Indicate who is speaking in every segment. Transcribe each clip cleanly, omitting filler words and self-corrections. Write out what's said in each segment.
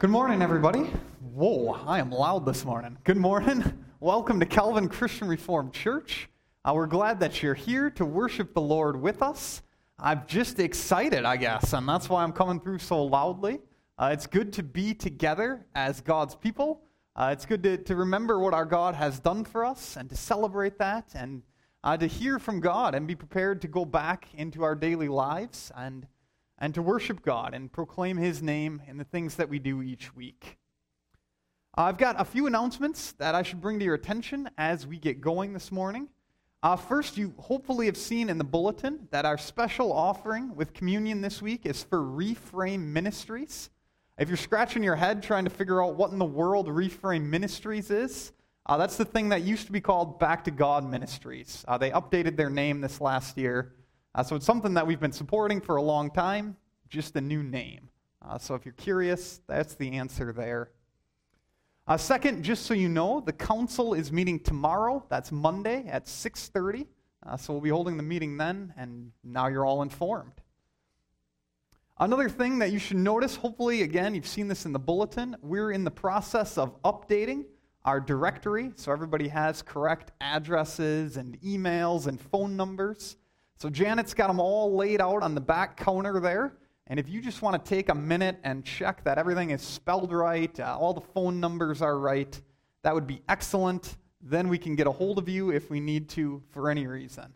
Speaker 1: Good morning, everybody. Whoa, I am loud this morning. Good morning. Welcome to Calvin Christian Reformed Church. We're glad that you're here to worship the Lord with us. I'm just excited, I guess, and that's why I'm coming through so loudly. It's good to be together as God's people. It's good to remember what our God has done for us and to celebrate that and to hear from God and be prepared to go back into our daily lives and to worship God and proclaim His name in the things that we do each week. I've got a few announcements that I should bring to your attention as we get going this morning. First, you hopefully have seen in the bulletin that our special offering with communion this week is for Reframe Ministries. If you're scratching your head trying to figure out what in the world Reframe Ministries is, that's the thing that used to be called Back to God Ministries. They updated their name this last year. So it's something that we've been supporting for a long time, just a new name. So if you're curious, that's the answer there. Second, just so you know, the council is meeting tomorrow. That's Monday at 6:30. So we'll be holding the meeting then, and now you're all informed. Another thing that you should notice, hopefully, again, you've seen this in the bulletin, we're in the process of updating our directory, so everybody has correct addresses and emails and phone numbers. So Janet's got them all laid out on the back counter there. And if you just want to take a minute and check that everything is spelled right, all the phone numbers are right, that would be excellent. Then we can get a hold of you if we need to for any reason.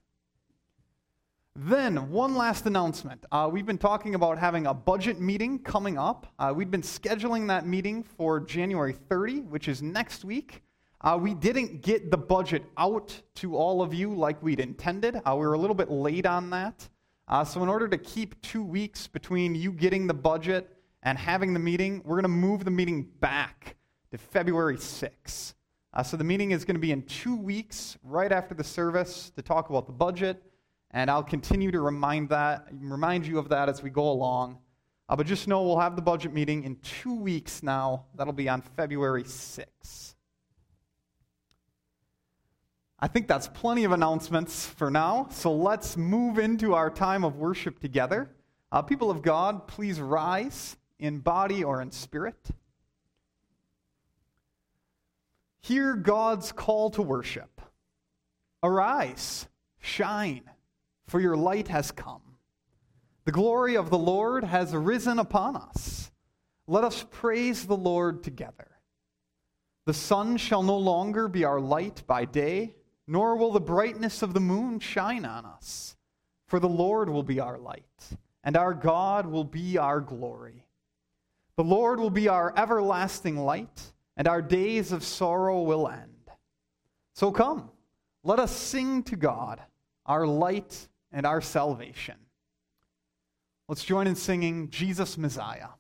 Speaker 1: Then, one last announcement. We've been talking about having a budget meeting coming up. We've been scheduling that meeting for January 30, which is next week. We didn't get the budget out to all of you like we'd intended. We were a little bit late on that. So in order to keep 2 weeks between you getting the budget and having the meeting, we're going to move the meeting back to February 6th. So the meeting is going to be in 2 weeks, right after the service, to talk about the budget. And I'll continue to remind you of that as we go along. But just know we'll have the budget meeting in 2 weeks now. That'll be on February 6th. I think that's plenty of announcements for now, so let's move into our time of worship together. People of God, please rise in body or in spirit. Hear God's call to worship. Arise, shine, for your light has come. The glory of the Lord has risen upon us. Let us praise the Lord together. The sun shall no longer be our light by day, nor will the brightness of the moon shine on us. For the Lord will be our light, and our God will be our glory. The Lord will be our everlasting light, and our days of sorrow will end. So come, let us sing to God, our light and our salvation. Let's join in singing Jesus Messiah.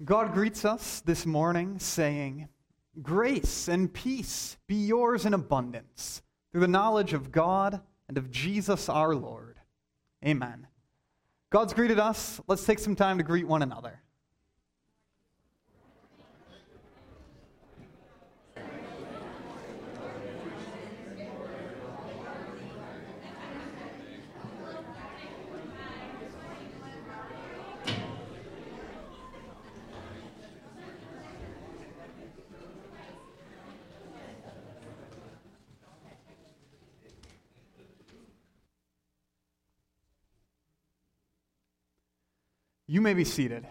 Speaker 1: God greets us this morning saying, "Grace and peace be yours in abundance through the knowledge of God and of Jesus our Lord." Amen. God's greeted us. Let's take some time to greet one another. You may be seated.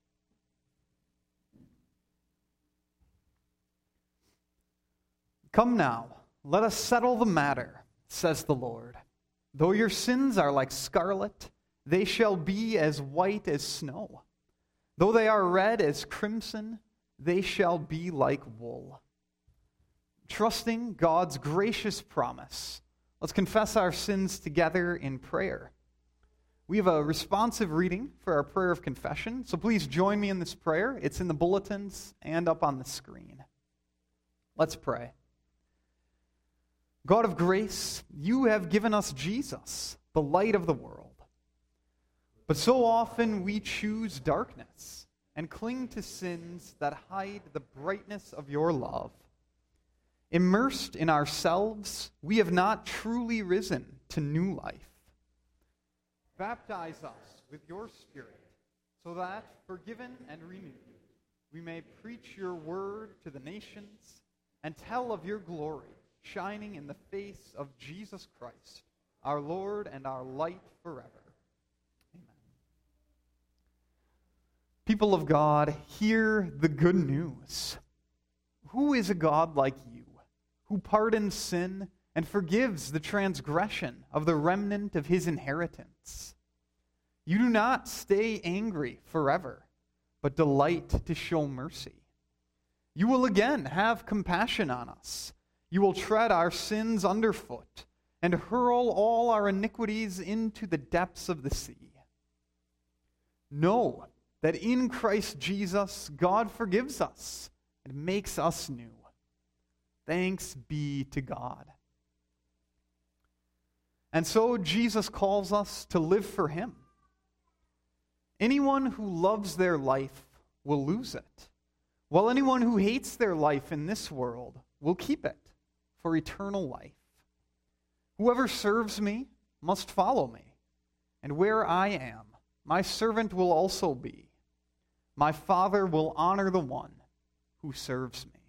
Speaker 1: "Come now, let us settle the matter, says the Lord. Though your sins are like scarlet, they shall be as white as snow. Though they are red as crimson, they shall be like wool." Trusting God's gracious promise, let's confess our sins together in prayer. We have a responsive reading for our prayer of confession, so please join me in this prayer. It's in the bulletins and up on the screen. Let's pray. God of grace, you have given us Jesus, the light of the world. But so often we choose darkness and cling to sins that hide the brightness of your love. Immersed in ourselves, we have not truly risen to new life. Baptize us with your Spirit, so that, forgiven and renewed, we may preach your word to the nations and tell of your glory, shining in the face of Jesus Christ, our Lord and our light forever. Amen. People of God, hear the good news. Who is a God like you, who pardons sin and forgives the transgression of the remnant of his inheritance? You do not stay angry forever, but delight to show mercy. You will again have compassion on us. You will tread our sins underfoot and hurl all our iniquities into the depths of the sea. Know that in Christ Jesus, God forgives us and makes us new. Thanks be to God. And so Jesus calls us to live for him. Anyone who loves their life will lose it, while anyone who hates their life in this world will keep it for eternal life. Whoever serves me must follow me, and where I am, my servant will also be. My Father will honor the one who serves me.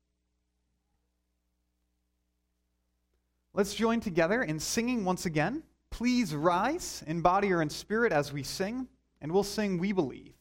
Speaker 1: Let's join together in singing once again. Please rise in body or in spirit as we sing, and we'll sing "We Believe."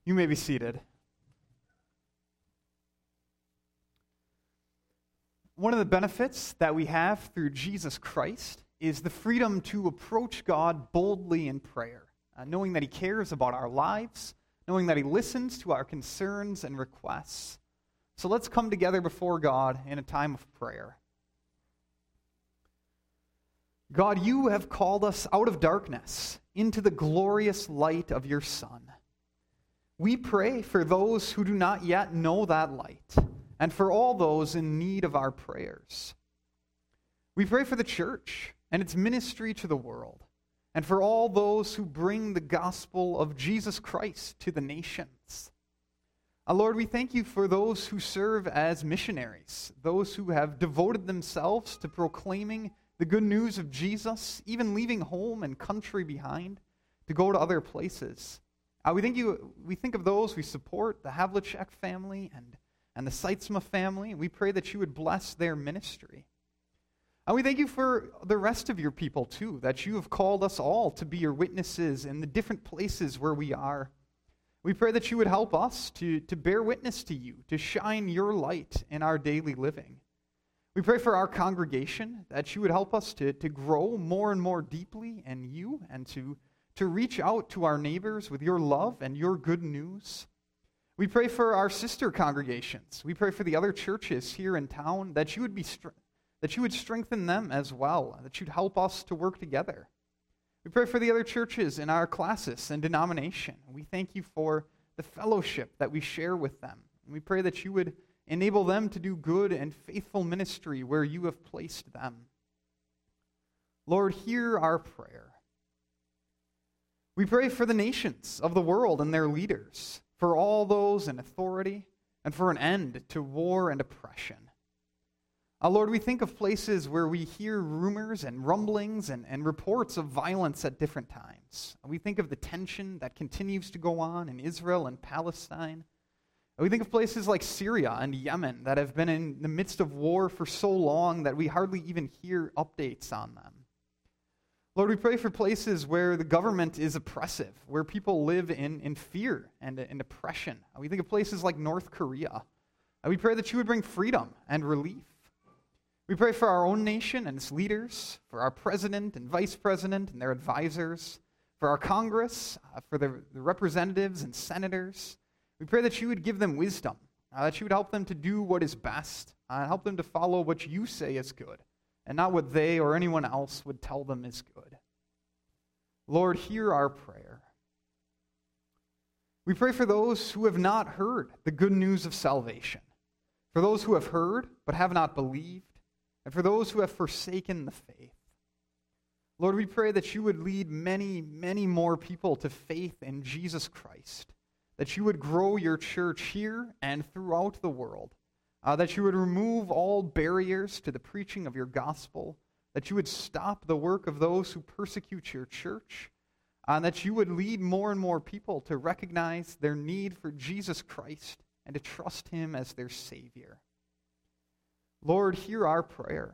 Speaker 1: You may be seated. One of the benefits that we have through Jesus Christ is the freedom to approach God boldly in prayer, knowing that He cares about our lives, knowing that He listens to our concerns and requests. So let's come together before God in a time of prayer. God, you have called us out of darkness into the glorious light of your Son. We pray for those who do not yet know that light, and for all those in need of our prayers. We pray for the church and its ministry to the world, and for all those who bring the gospel of Jesus Christ to the nations. Lord, we thank you for those who serve as missionaries, those who have devoted themselves to proclaiming the good news of Jesus, even leaving home and country behind to go to other places. We think of those we support, the Havlicek family and the Seitzma family, and we pray that you would bless their ministry. And we thank you for the rest of your people, too, that you have called us all to be your witnesses in the different places where we are. We pray that you would help us to bear witness to you, to shine your light in our daily living. We pray for our congregation, that you would help us to grow more and more deeply in you and to reach out to our neighbors with your love and your good news. We pray for our sister congregations. We pray for the other churches here in town, that you would strengthen them as well, that you'd help us to work together. We pray for the other churches in our classis and denomination. We thank you for the fellowship that we share with them. And we pray that you would enable them to do good and faithful ministry where you have placed them. Lord, hear our prayer. We pray for the nations of the world and their leaders, for all those in authority, and for an end to war and oppression. Lord, we think of places where we hear rumors and rumblings and reports of violence at different times. We think of the tension that continues to go on in Israel and Palestine. We think of places like Syria and Yemen that have been in the midst of war for so long that we hardly even hear updates on them. Lord, we pray for places where the government is oppressive, where people live in fear and in oppression. We think of places like North Korea. We pray that you would bring freedom and relief. We pray for our own nation and its leaders, for our president and vice president and their advisors, for our Congress, for the representatives and senators. We pray that you would give them wisdom, that you would help them to do what is best, and help them to follow what you say is good, and not what they or anyone else would tell them is good. Lord, hear our prayer. We pray for those who have not heard the good news of salvation, for those who have heard but have not believed, and for those who have forsaken the faith. Lord, we pray that you would lead many, many more people to faith in Jesus Christ, that you would grow your church here and throughout the world, that you would remove all barriers to the preaching of your gospel, that you would stop the work of those who persecute your church, and that you would lead more and more people to recognize their need for Jesus Christ and to trust him as their Savior. Lord, hear our prayer.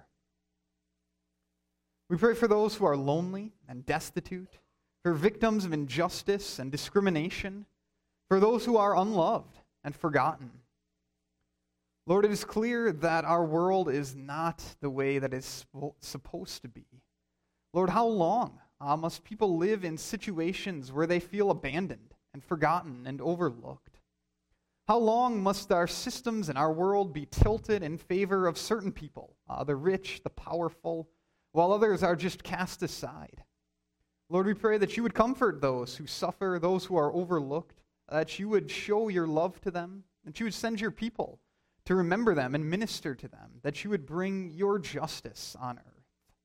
Speaker 1: We pray for those who are lonely and destitute, for victims of injustice and discrimination, for those who are unloved and forgotten. Lord, it is clear that our world is not the way that it's supposed to be. Lord, how long must people live in situations where they feel abandoned and forgotten and overlooked? How long must our systems and our world be tilted in favor of certain people, the rich, the powerful, while others are just cast aside? Lord, we pray that you would comfort those who suffer, those who are overlooked, that you would show your love to them, that you would send your people to remember them and minister to them, that you would bring your justice on earth.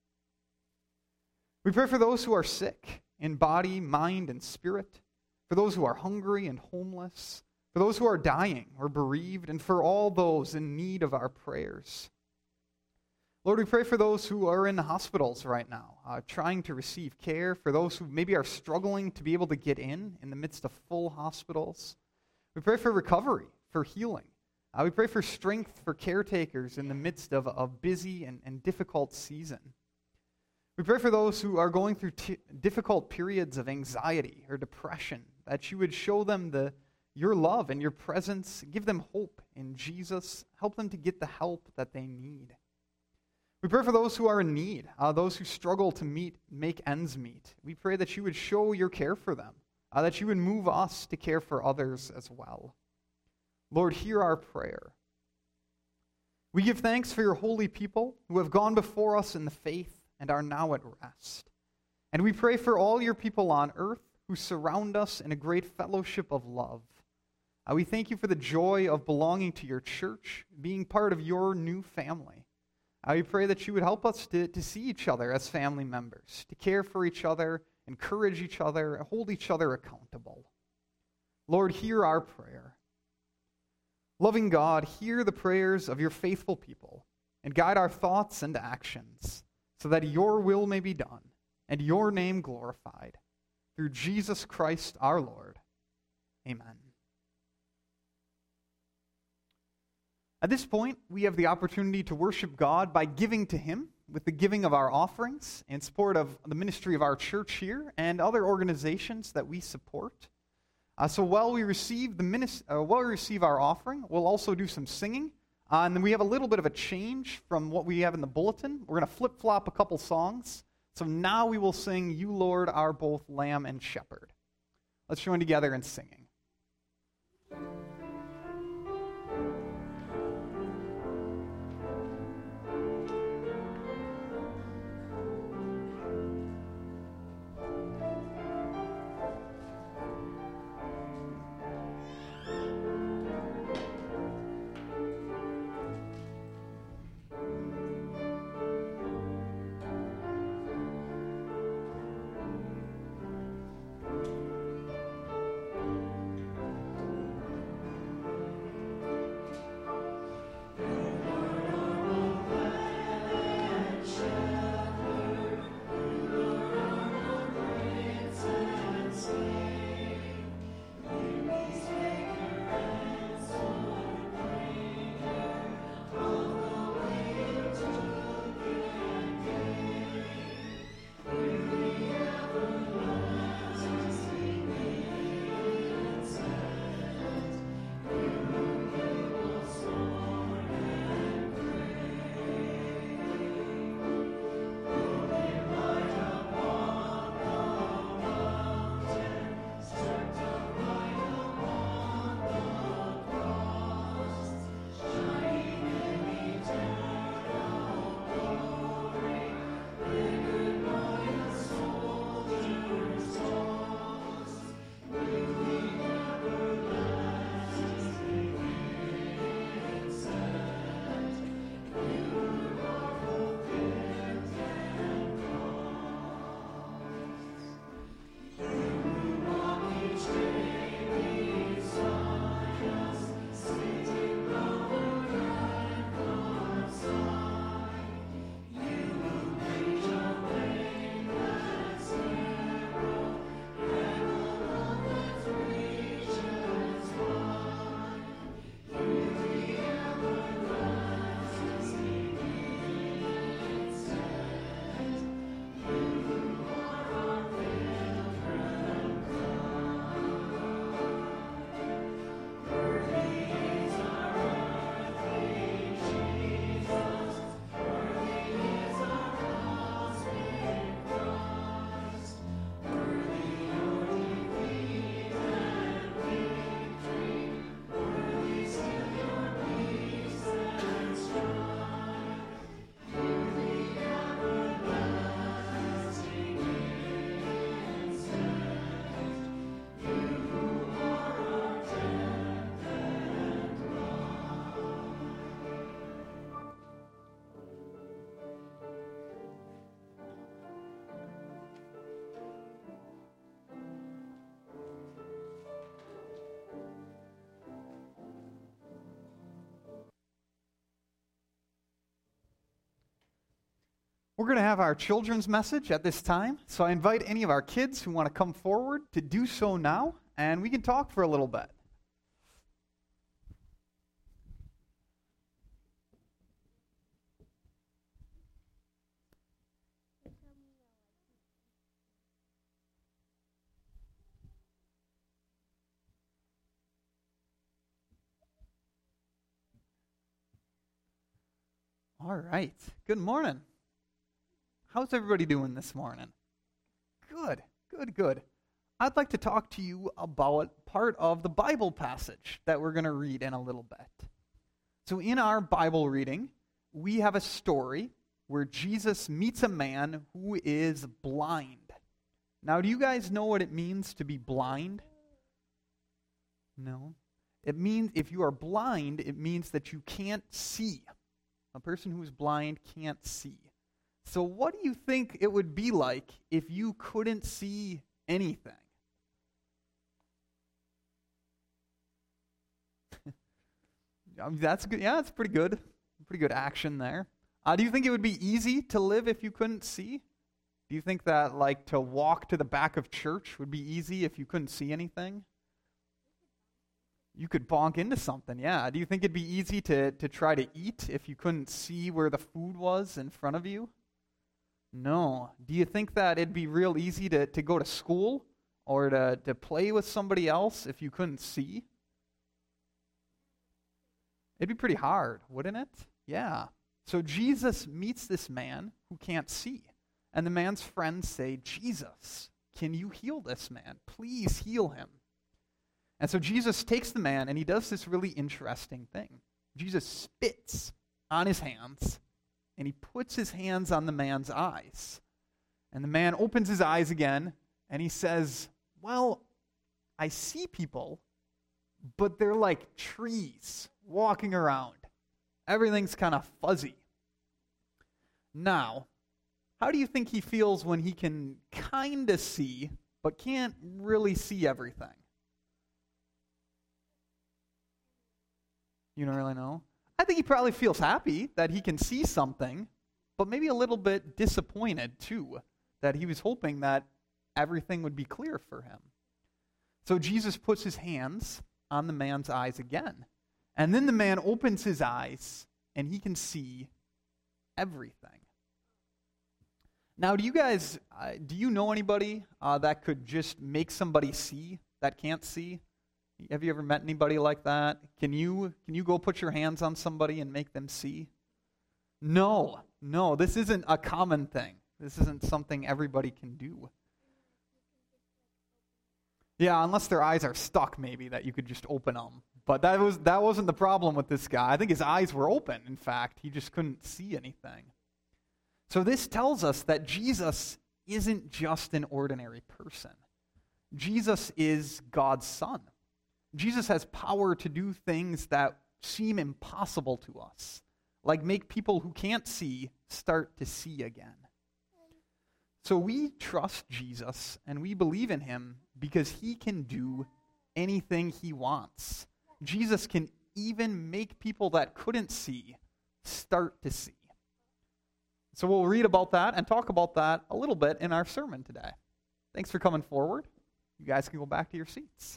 Speaker 1: We pray for those who are sick in body, mind, and spirit, for those who are hungry and homeless, for those who are dying or bereaved, and for all those in need of our prayers. Lord, we pray for those who are in the hospitals right now, trying to receive care, for those who maybe are struggling to be able to get in the midst of full hospitals. We pray for recovery, for healing. We pray for strength for caretakers in the midst of a busy and difficult season. We pray for those who are going through difficult periods of anxiety or depression, that you would show them your love and your presence. Give them hope in Jesus. Help them to get the help that they need. We pray for those who are in need, those who struggle to make ends meet. We pray that you would show your care for them, that you would move us to care for others as well. Lord, hear our prayer. We give thanks for your holy people who have gone before us in the faith and are now at rest. And we pray for all your people on earth who surround us in a great fellowship of love. We thank you for the joy of belonging to your church, being part of your new family. We pray that you would help us to see each other as family members, to care for each other, encourage each other, hold each other accountable. Lord, hear our prayer. Loving God, hear the prayers of your faithful people and guide our thoughts and actions so that your will may be done and your name glorified. Through Jesus Christ our Lord. Amen. At this point, we have the opportunity to worship God by giving to Him with the giving of our offerings in support of the ministry of our church here and other organizations that we support. So while we receive our offering, we'll also do some singing. And then we have a little bit of a change from what we have in the bulletin. We're going to flip-flop a couple songs. So now we will sing, You, Lord, are both Lamb and Shepherd. Let's join together in singing. We're going to have our children's message at this time, so I invite any of our kids who want to come forward to do so now, and we can talk for a little bit. All right. Good morning. How's everybody doing this morning? Good, good, good. I'd like to talk to you about part of the Bible passage that we're going to read in a little bit. So in our Bible reading, we have a story where Jesus meets a man who is blind. Now, do you guys know what it means to be blind? No. It means, if you are blind, it means that you can't see. A person who is blind can't see. So what do you think it would be like if you couldn't see anything? That's good. Yeah, that's pretty good. Pretty good action there. Do you think it would be easy to live if you couldn't see? Do you think that, like, to walk to the back of church would be easy if you couldn't see anything? You could bonk into something, yeah. Do you think it'd be easy to try to eat if you couldn't see where the food was in front of you? No. Do you think that it'd be real easy to go to school or to play with somebody else if you couldn't see? It'd be pretty hard, wouldn't it? Yeah. So Jesus meets this man who can't see. And the man's friends say, Jesus, can you heal this man? Please heal him. And so Jesus takes the man and he does this really interesting thing. Jesus spits on his hands and he puts his hands on the man's eyes. And the man opens his eyes again and he says, well, I see people, but they're like trees walking around. Everything's kind of fuzzy. Now, how do you think he feels when he can kind of see, but can't really see everything? You don't really know? I think he probably feels happy that he can see something, but maybe a little bit disappointed too, that he was hoping that everything would be clear for him. So Jesus puts his hands on the man's eyes again. And then the man opens his eyes and he can see everything. Now, do you know anybody that could just make somebody see that can't see? Have you ever met anybody like that? Can you go put your hands on somebody and make them see? No, this isn't a common thing. This isn't something everybody can do. Yeah, unless their eyes are stuck, maybe, that you could just open them. But that wasn't the problem with this guy. I think his eyes were open, in fact. He just couldn't see anything. So this tells us that Jesus isn't just an ordinary person. Jesus is God's Son. Jesus has power to do things that seem impossible to us, like make people who can't see start to see again. So we trust Jesus and we believe in him because he can do anything he wants. Jesus can even make people that couldn't see start to see. So we'll read about that and talk about that a little bit in our sermon today. Thanks for coming forward. You guys can go back to your seats.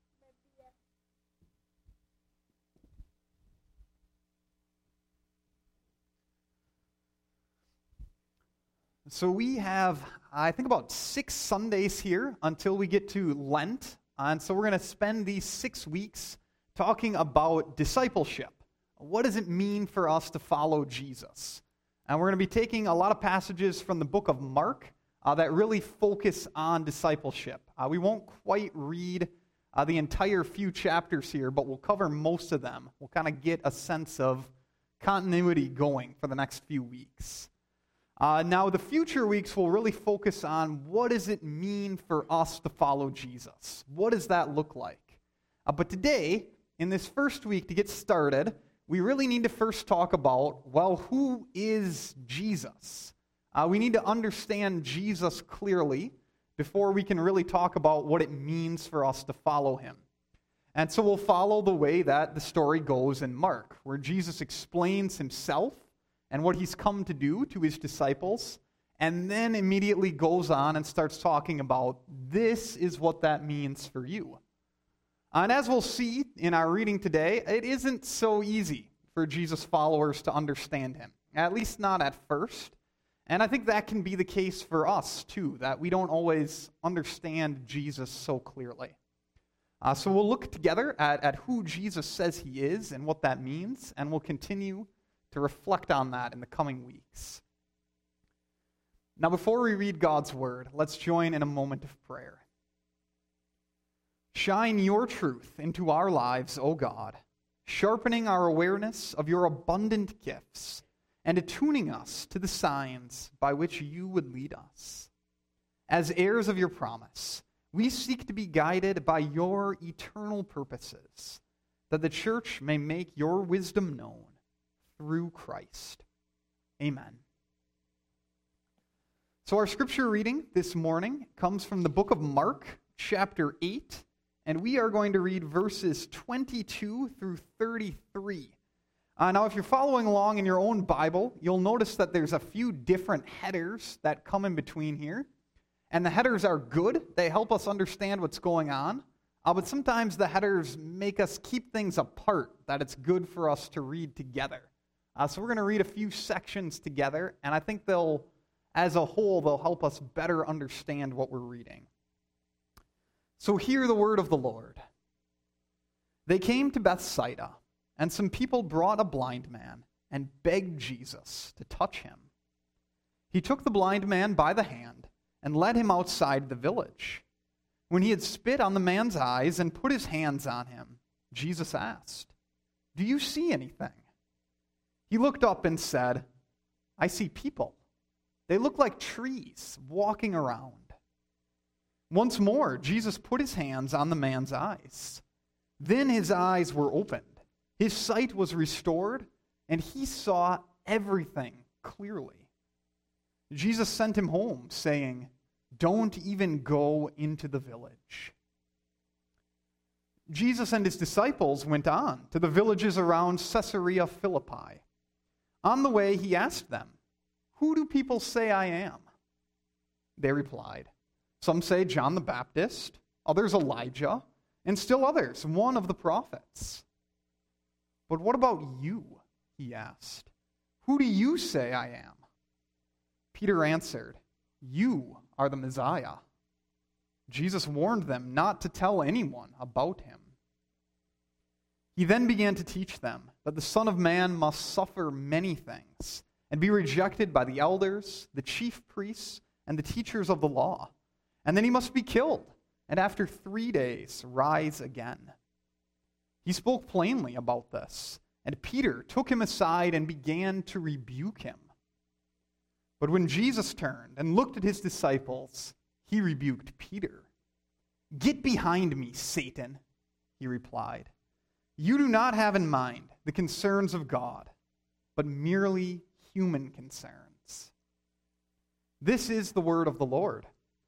Speaker 1: So we have, I think, about 6 Sundays here until we get to Lent. And so we're going to spend these 6 weeks talking about discipleship. What does it mean for us to follow Jesus? And we're going to be taking a lot of passages from the book of Mark that really focus on discipleship. We won't quite read the entire few chapters here, but we'll cover most of them. We'll kind of get a sense of continuity going for the next few weeks. Now, the future weeks will really focus on what does it mean for us to follow Jesus? What does that look like? But today, in this first week, to get started, we really need to first talk about, well, who is Jesus? We need to understand Jesus clearly before we can really talk about what it means for us to follow him. And so we'll follow the way that the story goes in Mark, where Jesus explains himself and what he's come to do to his disciples, and then immediately goes on and starts talking about, this is what that means for you. And as we'll see in our reading today, it isn't so easy for Jesus' followers to understand him, at least not at first. And I think that can be the case for us, too, that we don't always understand Jesus so clearly. So we'll look together at who Jesus says he is and what that means, and we'll continue to reflect on that in the coming weeks. Now, before we read God's word, let's join in a moment of prayer. Shine your truth into our lives, O God, sharpening our awareness of your abundant gifts and attuning us to the signs by which you would lead us. As heirs of your promise, we seek to be guided by your eternal purposes, that the church may make your wisdom known through Christ. Amen. So our scripture reading this morning comes from the book of Mark, chapter 8, and we are going to read verses 22 through 33. Now, if you're following along in your own Bible, you'll notice that there's a few different headers that come in between here. And the headers are good. They help us understand what's going on. But sometimes the headers make us keep things apart, that it's good for us to read together. So we're going to read a few sections together, and I think as a whole, they'll help us better understand what we're reading. So hear the word of the Lord. They came to Bethsaida, and some people brought a blind man and begged Jesus to touch him. He took the blind man by the hand and led him outside the village. When he had spit on the man's eyes and put his hands on him, Jesus asked, "Do you see anything?" He looked up and said, "I see people. They look like trees walking around." Once more, Jesus put his hands on the man's eyes. Then his eyes were opened. His sight was restored, and he saw everything clearly. Jesus sent him home, saying, "Don't even go into the village." Jesus and his disciples went on to the villages around Caesarea Philippi. On the way, he asked them, "Who do people say I am?" They replied, "Some say John the Baptist, others Elijah, and still others, one of the prophets." "But what about you?" he asked. "Who do you say I am?" Peter answered, "You are the Messiah." Jesus warned them not to tell anyone about him. He then began to teach them that the Son of Man must suffer many things and be rejected by the elders, the chief priests, and the teachers of the law. And then he must be killed, and after 3 days rise again. He spoke plainly about this, and Peter took him aside and began to rebuke him. But when Jesus turned and looked at his disciples, he rebuked Peter. "Get behind me, Satan," he replied. "You do not have in mind the concerns of God, but merely human concerns." This is the word of the Lord.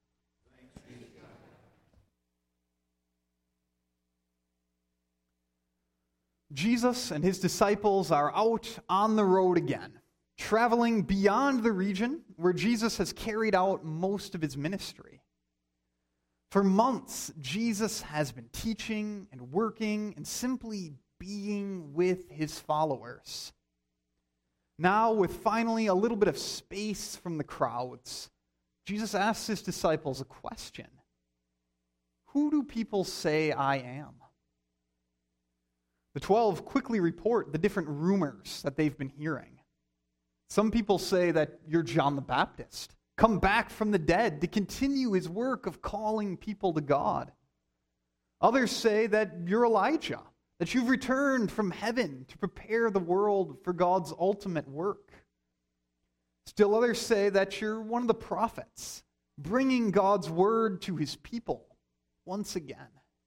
Speaker 1: Jesus and his disciples are out on the road again, traveling beyond the region where Jesus has carried out most of his ministry. For months, Jesus has been teaching and working and simply being with his followers. Now, with finally a little bit of space from the crowds, Jesus asks his disciples a question. "Who do people say I am?" The 12 quickly report the different rumors that they've been hearing. Some people say that you're John the Baptist, come back from the dead to continue his work of calling people to God. Others say that you're Elijah, that you've returned from heaven to prepare the world for God's ultimate work. Still others say that you're one of the prophets, bringing God's word to his people once again.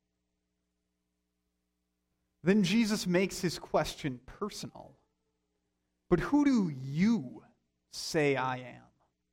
Speaker 1: Then Jesus makes his question personal. "But who do you say I am?"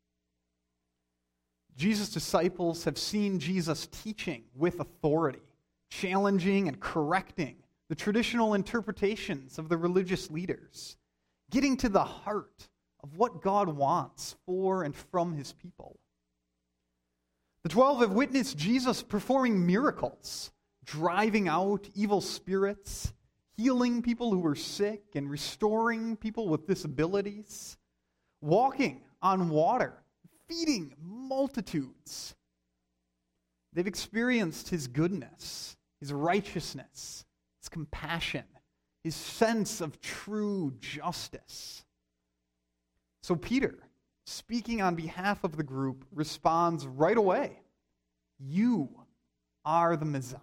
Speaker 1: Jesus' disciples have seen Jesus teaching with authority, challenging and correcting the traditional interpretations of the religious leaders, getting to the heart of what God wants for and from his people. The 12 have witnessed Jesus performing miracles, driving out evil spirits, healing people who were sick, and restoring people with disabilities, walking on water, feeding multitudes. They've experienced his goodness, his righteousness, his compassion, his sense of true justice. So Peter, speaking on behalf of the group, responds right away, "You are the Messiah."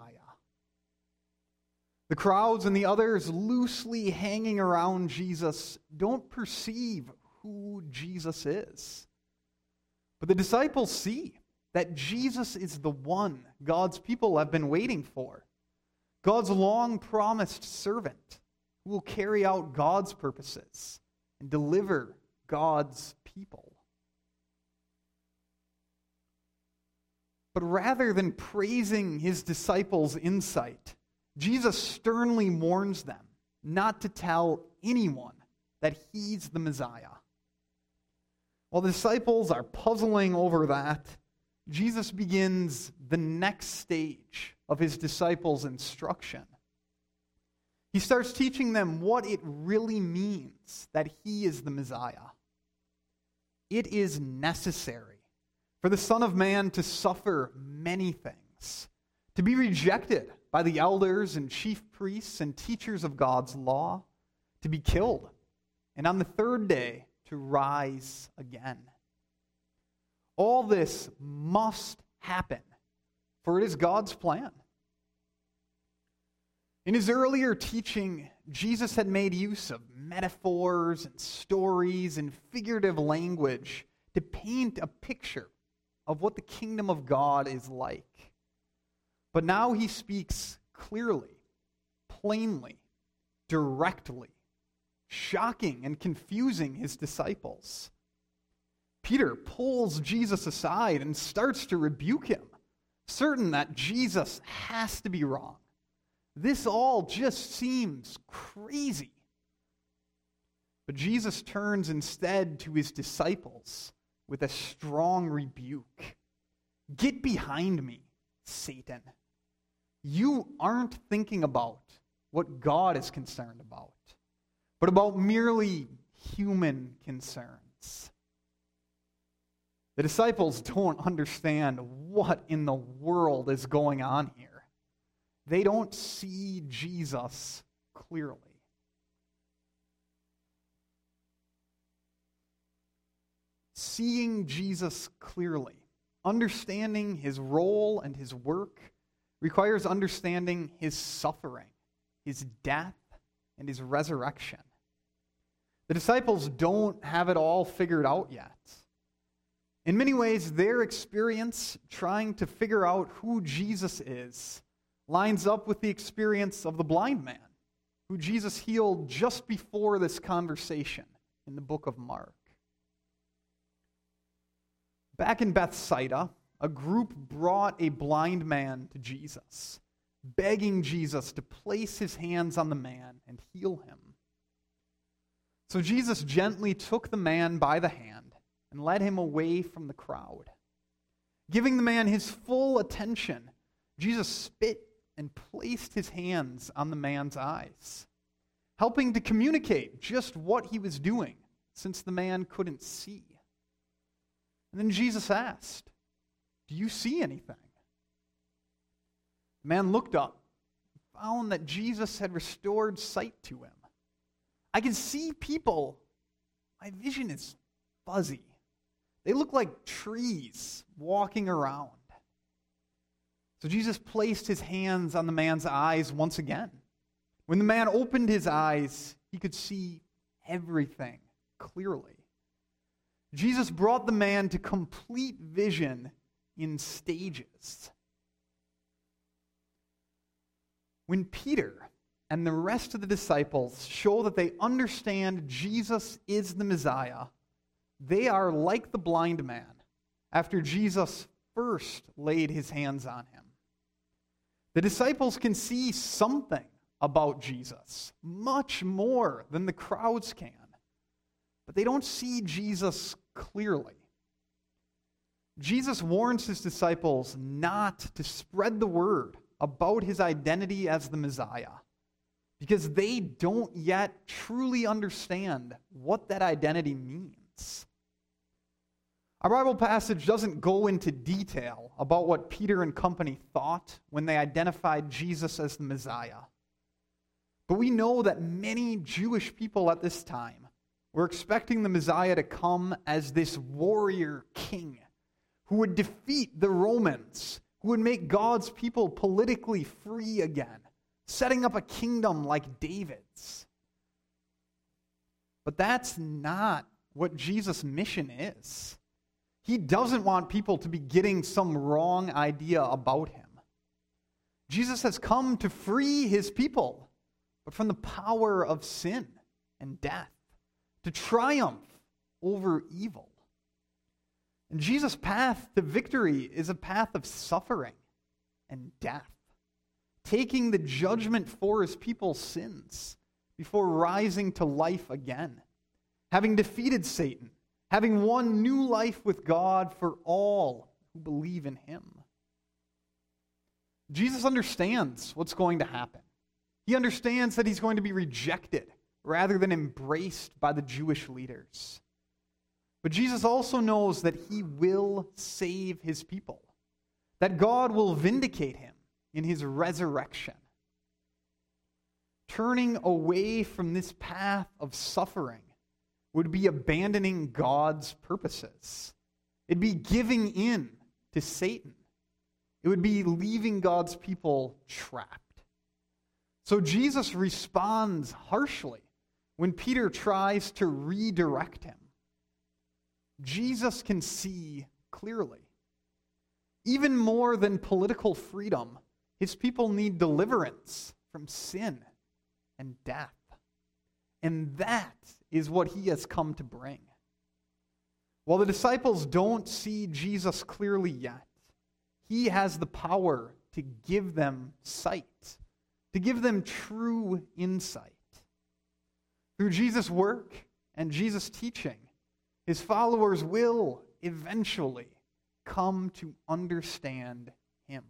Speaker 1: The crowds and the others loosely hanging around Jesus don't perceive who Jesus is. But the disciples see that Jesus is the one God's people have been waiting for, God's long-promised servant who will carry out God's purposes and deliver God's people. But rather than praising his disciples' insight, Jesus sternly warns them not to tell anyone that he's the Messiah. While the disciples are puzzling over that, Jesus begins the next stage of his disciples' instruction. He starts teaching them what it really means that he is the Messiah. It is necessary for the Son of Man to suffer many things, to be rejected by the elders and chief priests and teachers of God's law, to be killed, and on the third day to rise again. All this must happen, for it is God's plan. In his earlier teaching, Jesus had made use of metaphors and stories and figurative language to paint a picture of what the kingdom of God is like. But now he speaks clearly, plainly, directly, shocking and confusing his disciples. Peter pulls Jesus aside and starts to rebuke him, certain that Jesus has to be wrong. This all just seems crazy. But Jesus turns instead to his disciples with a strong rebuke. "Get behind me, Satan. You aren't thinking about what God is concerned about, but about merely human concerns." The disciples don't understand what in the world is going on here. They don't see Jesus clearly. Seeing Jesus clearly, understanding his role and his work, requires understanding his suffering, his death, and his resurrection. The disciples don't have it all figured out yet. In many ways, their experience trying to figure out who Jesus is lines up with the experience of the blind man, who Jesus healed just before this conversation in the book of Mark. Back in Bethsaida, a group brought a blind man to Jesus, begging Jesus to place his hands on the man and heal him. So Jesus gently took the man by the hand and led him away from the crowd. Giving the man his full attention, Jesus spit and placed his hands on the man's eyes, helping to communicate just what he was doing, since the man couldn't see. And then Jesus asked, "Do you see anything?" The man looked up, found that Jesus had restored sight to him. "I can see people. My vision is fuzzy. They look like trees walking around." So Jesus placed his hands on the man's eyes once again. When the man opened his eyes, he could see everything clearly. Jesus brought the man to complete vision in stages. When Peter and the rest of the disciples show that they understand Jesus is the Messiah, they are like the blind man after Jesus first laid his hands on him. The disciples can see something about Jesus, much more than the crowds can. But they don't see Jesus clearly. Jesus warns his disciples not to spread the word about his identity as the Messiah, because they don't yet truly understand what that identity means. Our Bible passage doesn't go into detail about what Peter and company thought when they identified Jesus as the Messiah. But we know that many Jewish people at this time were expecting the Messiah to come as this warrior king who would defeat the Romans, who would make God's people politically free again, setting up a kingdom like David's. But that's not what Jesus' mission is. He doesn't want people to be getting some wrong idea about him. Jesus has come to free his people, but from the power of sin and death, to triumph over evil. And Jesus' path to victory is a path of suffering and death, taking the judgment for his people's sins before rising to life again, having defeated Satan, having won new life with God for all who believe in him. Jesus understands what's going to happen. He understands that he's going to be rejected rather than embraced by the Jewish leaders. But Jesus also knows that he will save his people, that God will vindicate him in his resurrection. Turning away from this path of suffering would be abandoning God's purposes. It'd be giving in to Satan. It would be leaving God's people trapped. So Jesus responds harshly when Peter tries to redirect him. Jesus can see clearly. Even more than political freedom, his people need deliverance from sin and death. And that is what he has come to bring. While the disciples don't see Jesus clearly yet, he has the power to give them sight, to give them true insight. Through Jesus' work and Jesus' teaching, his followers will eventually come to understand him.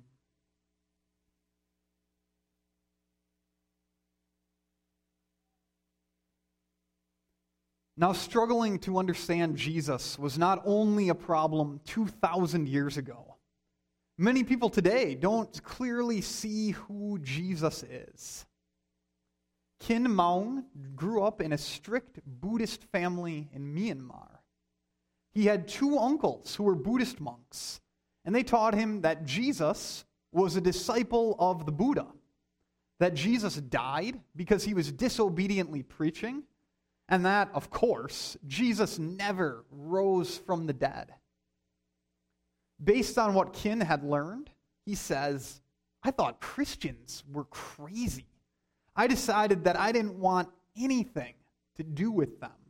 Speaker 1: Now, struggling to understand Jesus was not only a problem 2,000 years ago. Many people today don't clearly see who Jesus is. Kin Maung grew up in a strict Buddhist family in Myanmar. He had 2 uncles who were Buddhist monks, and they taught him that Jesus was a disciple of the Buddha, that Jesus died because he was disobediently preaching, and that, of course, Jesus never rose from the dead. Based on what Kin had learned, he says, I thought Christians were crazy. I decided that I didn't want anything to do with them.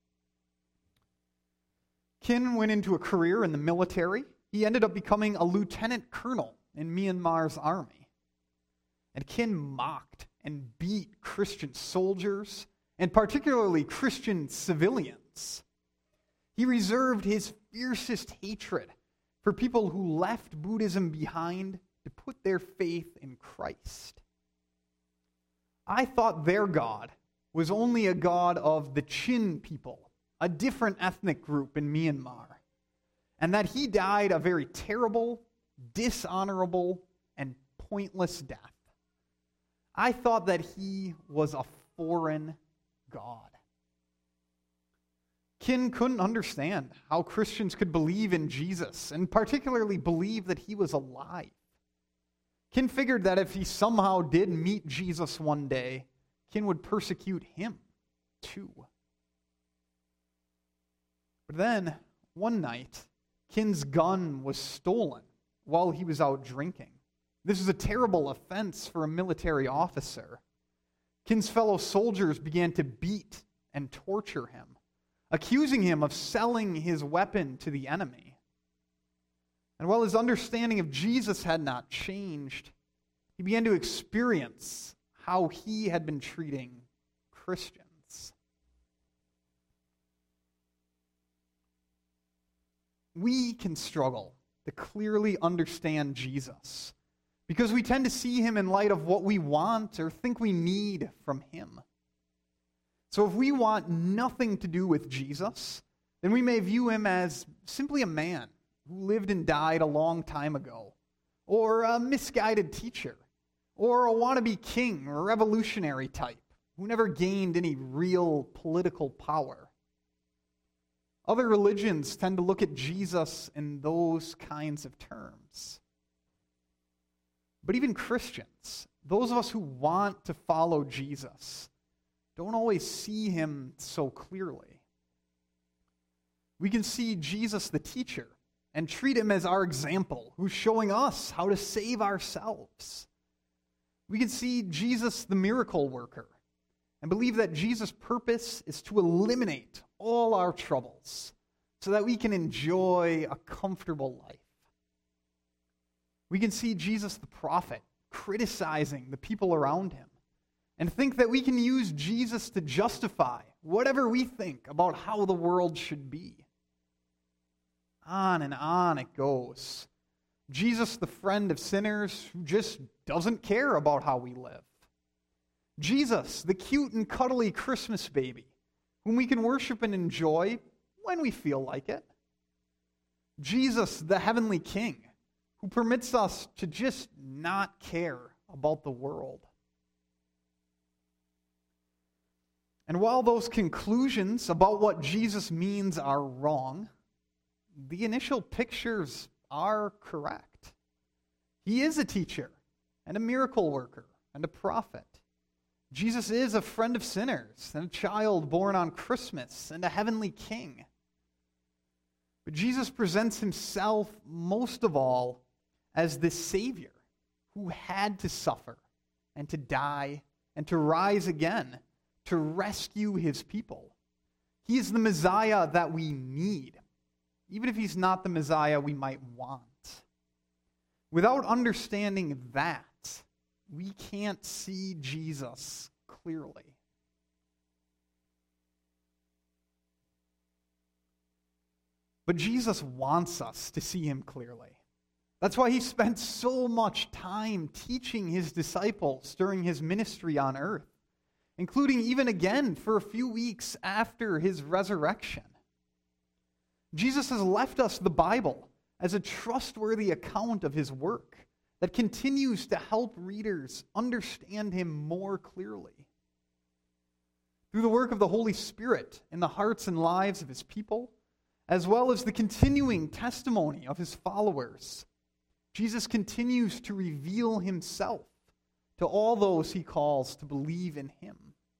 Speaker 1: Kin went into a career in the military. He ended up becoming a lieutenant colonel in Myanmar's army. And Kin mocked and beat Christian soldiers, and particularly Christian civilians. He reserved his fiercest hatred for people who left Buddhism behind to put their faith in Christ. I thought their God was only a god of the Chin people, a different ethnic group in Myanmar, and that he died a very terrible, dishonorable, and pointless death. I thought that he was a foreign god. Kin couldn't understand how Christians could believe in Jesus, and particularly believe that he was alive. Kin figured that if he somehow did meet Jesus one day, Kin would persecute him too. But then, one night, Kin's gun was stolen while he was out drinking. This is a terrible offense for a military officer. Kin's fellow soldiers began to beat and torture him, accusing him of selling his weapon to the enemy. And while his understanding of Jesus had not changed, he began to experience how he had been treating Christians. We can struggle to clearly understand Jesus because we tend to see him in light of what we want or think we need from him. So if we want nothing to do with Jesus, then we may view him as simply a man who lived and died a long time ago, or a misguided teacher, or a wannabe king or revolutionary type who never gained any real political power. Other religions tend to look at Jesus in those kinds of terms. But even Christians, those of us who want to follow Jesus, don't always see him so clearly. We can see Jesus the teacher and treat him as our example, who's showing us how to save ourselves. We can see Jesus the miracle worker and believe that Jesus' purpose is to eliminate all our troubles so that we can enjoy a comfortable life. We can see Jesus the prophet criticizing the people around him and think that we can use Jesus to justify whatever we think about how the world should be. On and on it goes. Jesus, the friend of sinners who just doesn't care about how we live. Jesus, the cute and cuddly Christmas baby, whom we can worship and enjoy when we feel like it. Jesus, the heavenly King, who permits us to just not care about the world. And while those conclusions about what Jesus means are wrong, the initial pictures are correct. He is a teacher and a miracle worker and a prophet. Jesus is a friend of sinners and a child born on Christmas and a heavenly king. But Jesus presents himself most of all as this Savior who had to suffer and to die and to rise again to rescue his people. He is the Messiah that we need, even if he's not the Messiah we might want. Without understanding that, we can't see Jesus clearly. But Jesus wants us to see him clearly. That's why he spent so much time teaching his disciples during his ministry on earth, including even again for a few weeks after his resurrection. Jesus has left us the Bible as a trustworthy account of his work that continues to help readers understand him more clearly. Through the work of the Holy Spirit in the hearts and lives of his people, as well as the continuing testimony of his followers, Jesus continues to reveal himself to all those he calls to believe in him.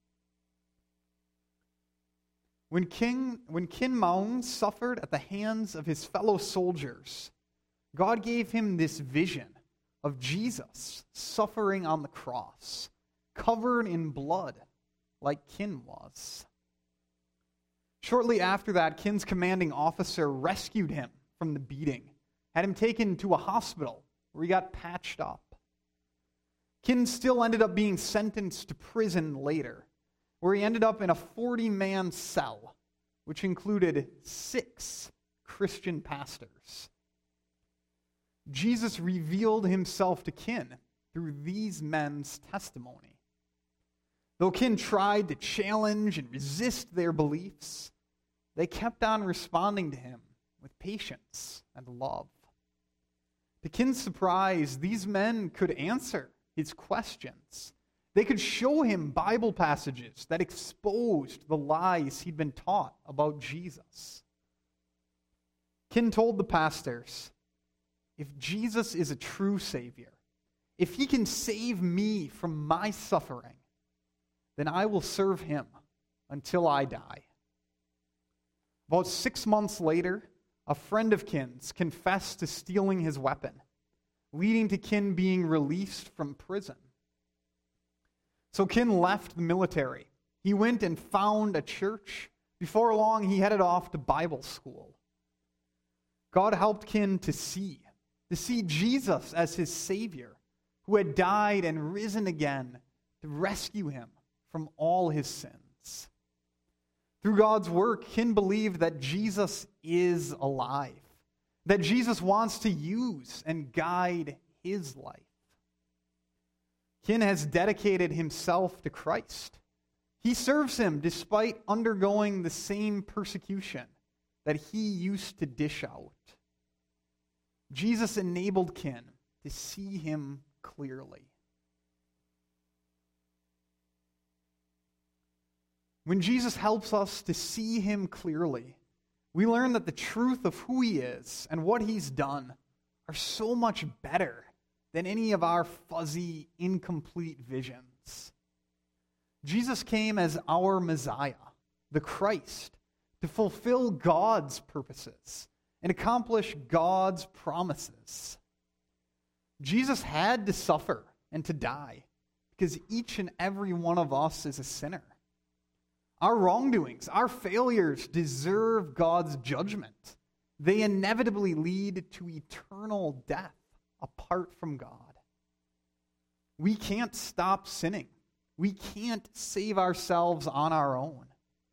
Speaker 1: When King Maung suffered at the hands of his fellow soldiers, God gave him this vision of Jesus suffering on the cross, covered in blood, like Kin was. Shortly after that, Kin's commanding officer rescued him from the beating, had him taken to a hospital where he got patched up. Kin still ended up being sentenced to prison later, where he ended up in a 40-man cell, which included 6 Christian pastors. Jesus revealed himself to Kin through these men's testimony. Though Kin tried to challenge and resist their beliefs, they kept on responding to him with patience and love. To Kin's surprise, these men could answer his questions. They could show him Bible passages that exposed the lies he'd been taught about Jesus. Kin told the pastors, if Jesus is a true Savior, if he can save me from my suffering, then I will serve him until I die. About 6 months later, a friend of Kin's confessed to stealing his weapon, leading to Kin being released from prison. So Kin left the military. He went and found a church. Before long, he headed off to Bible school. God helped Kin to see Jesus as his Savior, who had died and risen again to rescue him from all his sins. Through God's work, Kin believed that Jesus is alive, that Jesus wants to use and guide his life. Kin has dedicated himself to Christ. He serves him despite undergoing the same persecution that he used to dish out. Jesus enabled Kin to see him clearly. When Jesus helps us to see him clearly, we learn that the truth of who he is and what he's done are so much better than any of our fuzzy, incomplete visions. Jesus came as our Messiah, the Christ, to fulfill God's purposes and accomplish God's promises. Jesus had to suffer and to die because each and every one of us is a sinner. Our wrongdoings, our failures deserve God's judgment. They inevitably lead to eternal death apart from God. We can't stop sinning. We can't save ourselves on our own.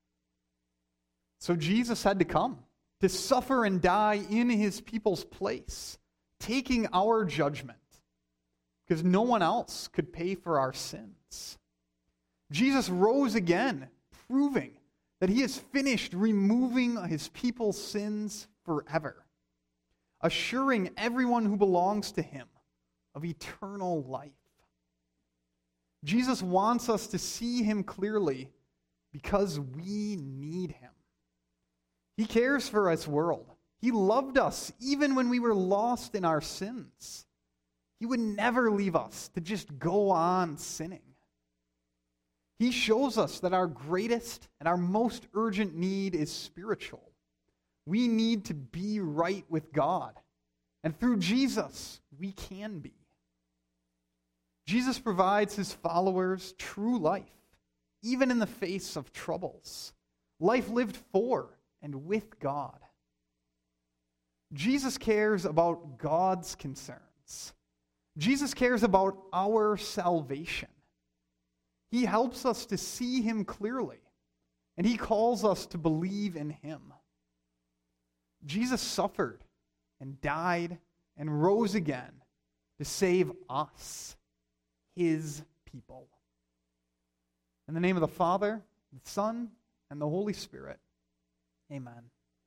Speaker 1: So Jesus had to come to suffer and die in his people's place, taking our judgment, because no one else could pay for our sins. Jesus rose again, proving that he has finished removing his people's sins forever, assuring everyone who belongs to him of eternal life. Jesus wants us to see him clearly because we need him. He cares for his world. He loved us even when we were lost in our sins. He would never leave us to just go on sinning. He shows us that our greatest and our most urgent need is spiritual. We need to be right with God. And through Jesus, we can be. Jesus provides his followers true life, even in the face of troubles. Life lived for and with God. Jesus cares about God's concerns. Jesus cares about our salvation. He helps us to see him clearly, and he calls us to believe in him. Jesus suffered and died and rose again to save us, his people. In the name of the Father, the Son, and the Holy Spirit, amen.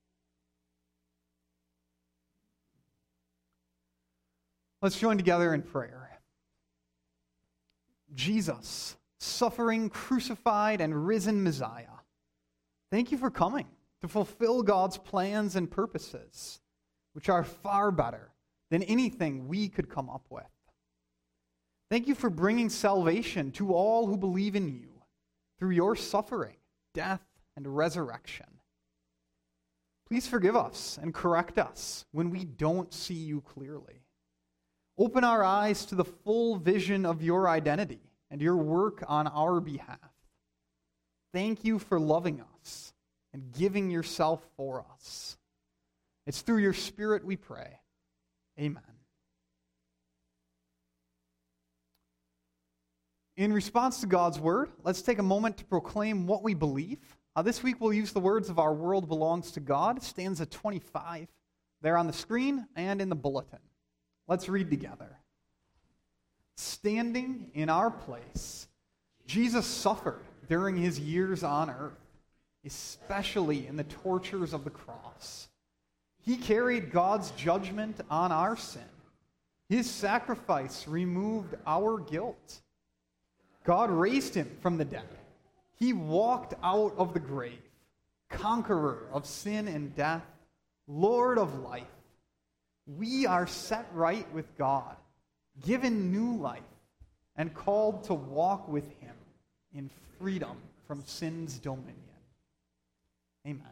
Speaker 1: Let's join together in prayer. Jesus, suffering, crucified, and risen Messiah, thank you for coming to fulfill God's plans and purposes, which are far better than anything we could come up with. Thank you for bringing salvation to all who believe in you through your suffering, death, and resurrection. Please forgive us and correct us when we don't see you clearly. Open our eyes to the full vision of your identity and your work on our behalf. Thank you for loving us and giving yourself for us. It's through your Spirit we pray. Amen. In response to God's word, let's take a moment to proclaim what we believe. This week we'll use the words of Our World Belongs to God, stanza 25, there on the screen and in the bulletin. Let's read together. Standing in our place, Jesus suffered during his years on earth, especially in the tortures of the cross. He carried God's judgment on our sin. His sacrifice removed our guilt. God raised him from the dead. He walked out of the grave, conqueror of sin and death, Lord of life. We are set right with God, given new life, and called to walk with him in freedom from sin's dominion. Amen.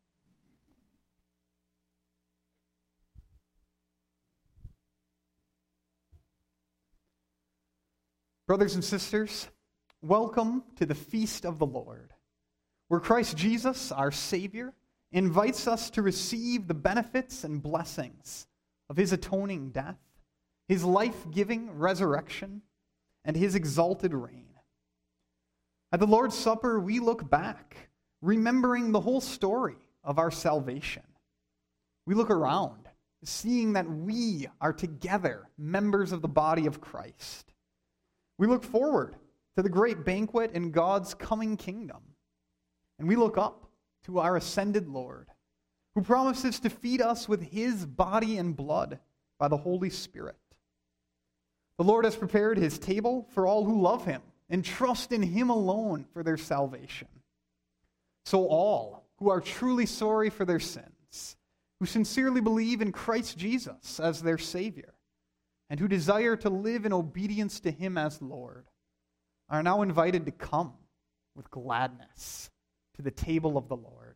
Speaker 1: Brothers and sisters, welcome to the feast of the Lord, where Christ Jesus, our Savior, invites us to receive the benefits and blessings of his atoning death, his life-giving resurrection, and his exalted reign. At the Lord's Supper, we look back, remembering the whole story of our salvation. We look around, seeing that we are together members of the body of Christ. We look forward to the great banquet in God's coming kingdom. And we look up to our ascended Lord, who promises to feed us with his body and blood by the Holy Spirit. The Lord has prepared his table for all who love him and trust in him alone for their salvation. So all who are truly sorry for their sins, who sincerely believe in Christ Jesus as their Savior, and who desire to live in obedience to Him as Lord, are now invited to come with gladness to the table of the Lord.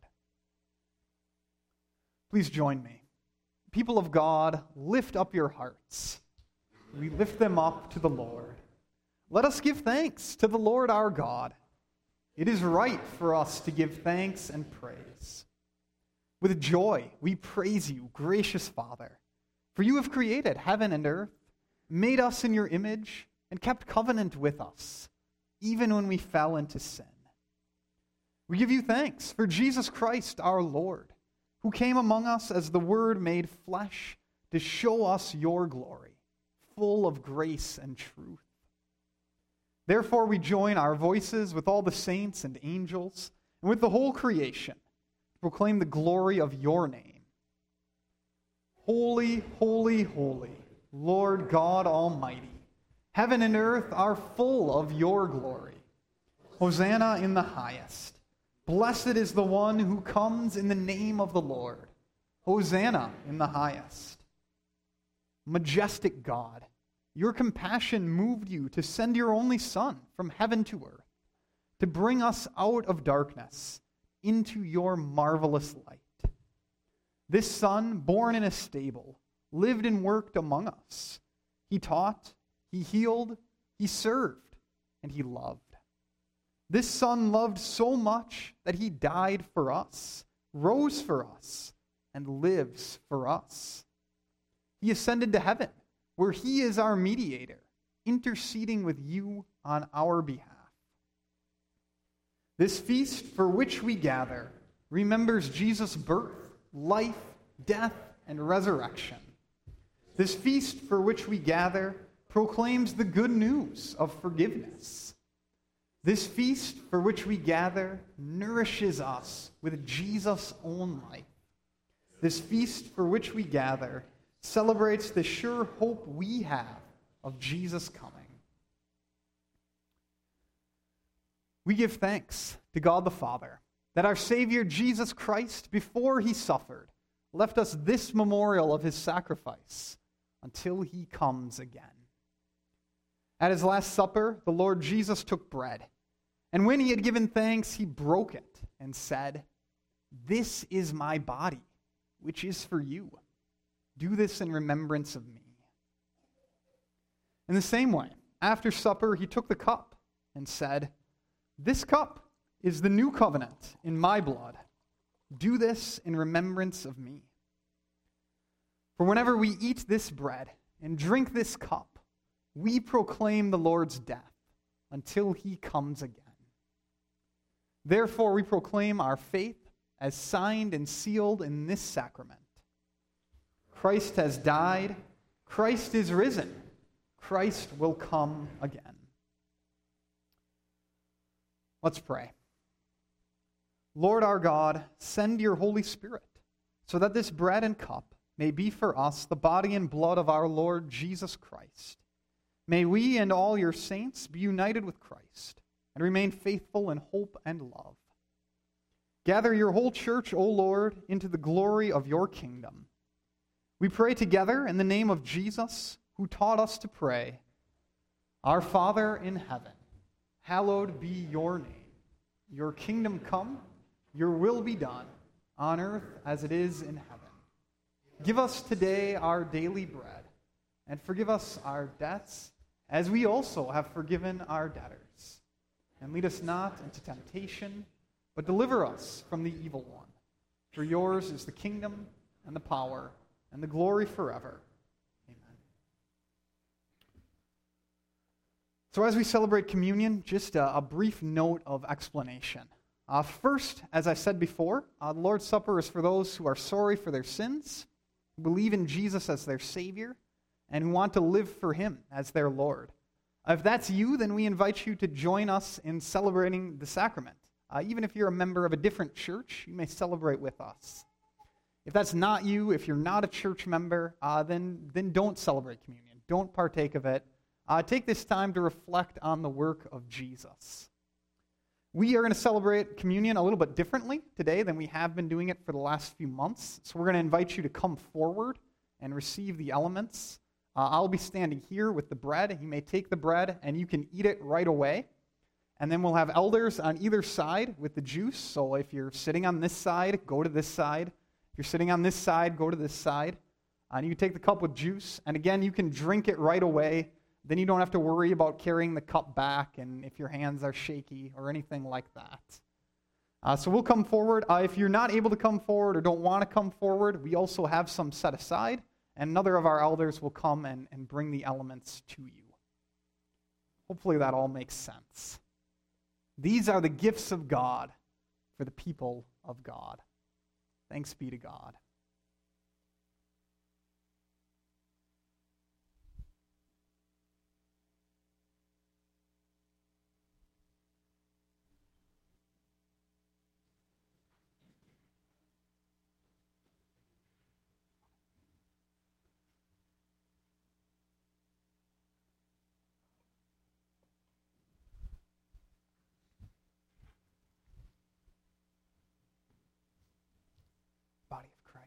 Speaker 1: Please join me. People of God, lift up your hearts. We lift them up to the Lord. Let us give thanks to the Lord our God. It is right for us to give thanks and praise. With joy, we praise you, gracious Father, for you have created heaven and earth, made us in your image, and kept covenant with us, even when we fell into sin. We give you thanks for Jesus Christ our Lord, who came among us as the Word made flesh to show us your glory, full of grace and truth. Therefore we join our voices with all the saints and angels, and with the whole creation, to proclaim the glory of your name. Holy, holy, holy, Lord God Almighty, heaven and earth are full of your glory. Hosanna in the highest. Blessed is the one who comes in the name of the Lord. Hosanna in the highest. Majestic God, your compassion moved you to send your only Son from heaven to earth, to bring us out of darkness into your marvelous light. This Son, born in a stable, lived and worked among us. He taught, he healed, he served, and he loved. This Son loved so much that he died for us, rose for us, and lives for us. He ascended to heaven, where he is our mediator, interceding with you on our behalf. This feast for which we gather remembers Jesus' birth, life, death, and resurrection. This feast for which we gather proclaims the good news of forgiveness. This feast for which we gather nourishes us with Jesus' own life. This feast for which we gather celebrates the sure hope we have of Jesus coming. We give thanks to God the Father that our Savior Jesus Christ, before he suffered, left us this memorial of his sacrifice until he comes again. At his last supper, the Lord Jesus took bread, and when he had given thanks, he broke it and said, "This is my body, which is for you. Do this in remembrance of me." In the same way, after supper, he took the cup and said, "This cup is the new covenant in my blood. Do this in remembrance of me. For whenever we eat this bread and drink this cup, we proclaim the Lord's death until he comes again. Therefore, we proclaim our faith as signed and sealed in this sacrament. Christ has died. Christ is risen. Christ will come again." Let's pray. Lord our God, send your Holy Spirit so that this bread and cup may be for us the body and blood of our Lord Jesus Christ. May we and all your saints be united with Christ and remain faithful in hope and love. Gather your whole church, O Lord, into the glory of your kingdom. We pray together in the name of Jesus, who taught us to pray. Our Father in heaven, hallowed be your name. Your kingdom come, your will be done, on earth as it is in heaven. Give us today our daily bread, and forgive us our debts, as we also have forgiven our debtors. And lead us not into temptation, but deliver us from the evil one. For yours is the kingdom, and the power, and the glory forever. Amen. So as we celebrate communion, just a brief note of explanation. First, as I said before, the Lord's Supper is for those who are sorry for their sins, who believe in Jesus as their Savior, and who want to live for him as their Lord. If that's you, then we invite you to join us in celebrating the sacrament. Even if you're a member of a different church, you may celebrate with us. If that's not you, if you're not a church member, then don't celebrate communion. Don't partake of it. Take this time to reflect on the work of Jesus. We are going to celebrate communion a little bit differently today than we have been doing it for the last few months. So we're going to invite you to come forward and receive the elements. I'll be standing here with the bread. You may take the bread and you can eat it right away. And then we'll have elders on either side with the juice. So if you're sitting on this side, go to this side. If you're sitting on this side, go to this side. And you can take the cup with juice. And again, you can drink it right away. Then you don't have to worry about carrying the cup back and if your hands are shaky or anything like that. So we'll come forward. If you're not able to come forward or don't want to come forward, we also have some set aside. And another of our elders will come and bring the elements to you. Hopefully that all makes sense. These are the gifts of God for the people of God. Thanks be to God. Body of Christ.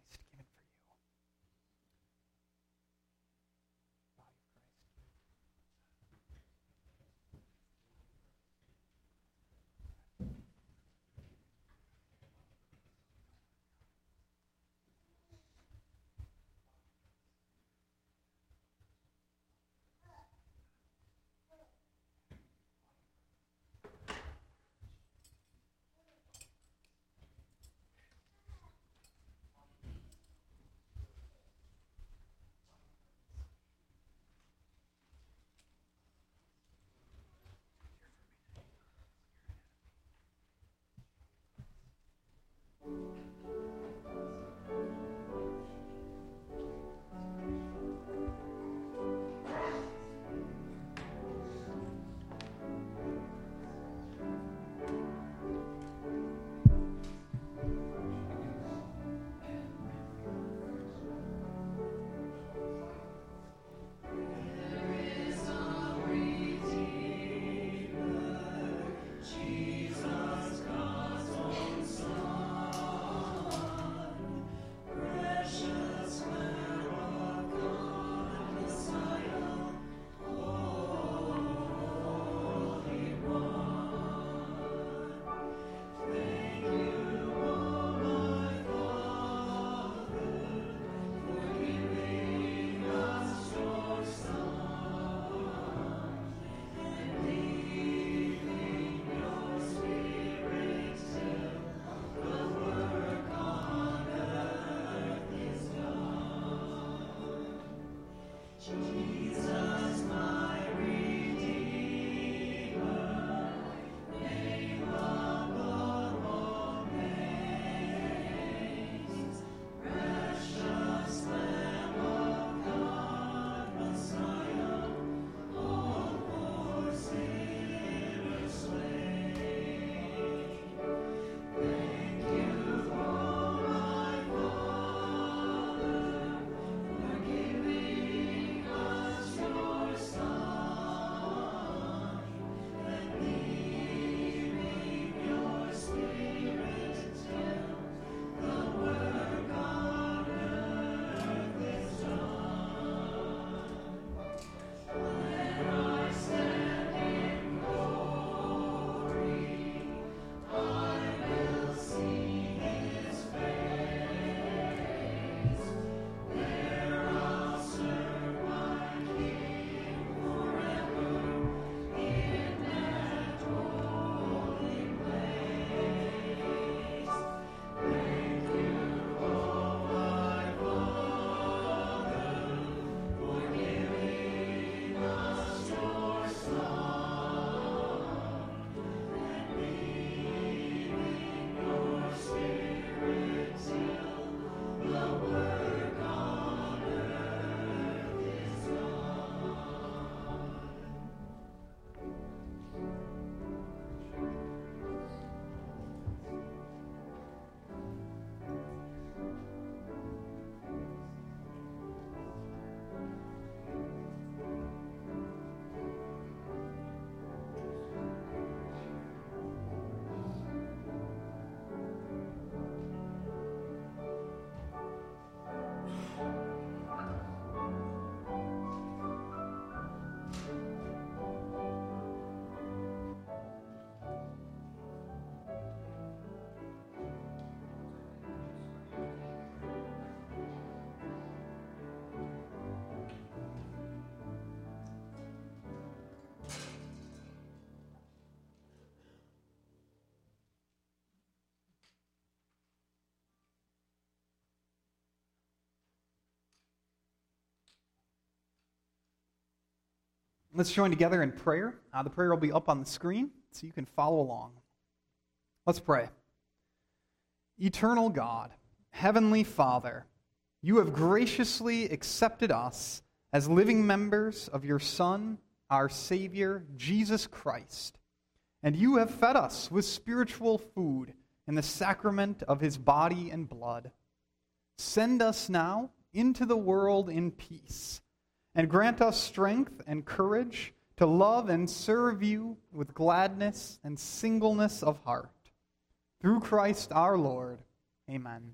Speaker 1: Let's join together in prayer. The prayer will be up on the screen so you can follow along. Let's pray. Eternal God, Heavenly Father, you have graciously accepted us as living members of your Son, our Savior, Jesus Christ, and you have fed us with spiritual food in the sacrament of his body and blood. Send us now into the world in peace, and grant us strength and courage to love and serve you with gladness and singleness of heart. Through Christ our Lord. Amen.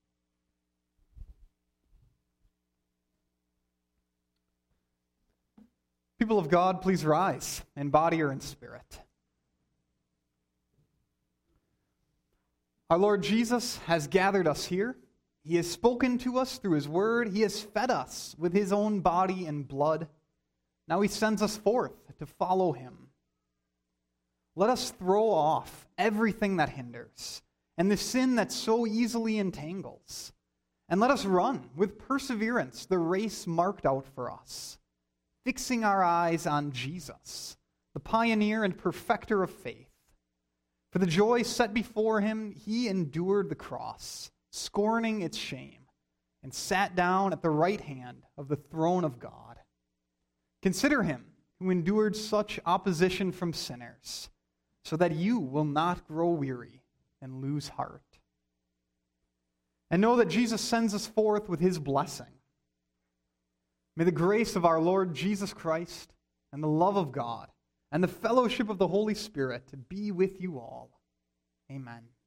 Speaker 1: People of God, please rise in body or in spirit. Our Lord Jesus has gathered us here. He has spoken to us through his word. He has fed us with his own body and blood. Now he sends us forth to follow him. Let us throw off everything that hinders and the sin that so easily entangles. And let us run with perseverance the race marked out for us, fixing our eyes on Jesus, the pioneer and perfecter of faith. For the joy set before him, he endured the cross, scorning its shame, and sat down at the right hand of the throne of God. Consider him who endured such opposition from sinners, so that you will not grow weary and lose heart. And know that Jesus sends us forth with his blessing. May the grace of our Lord Jesus Christ and the love of God and the fellowship of the Holy Spirit be with you all. Amen.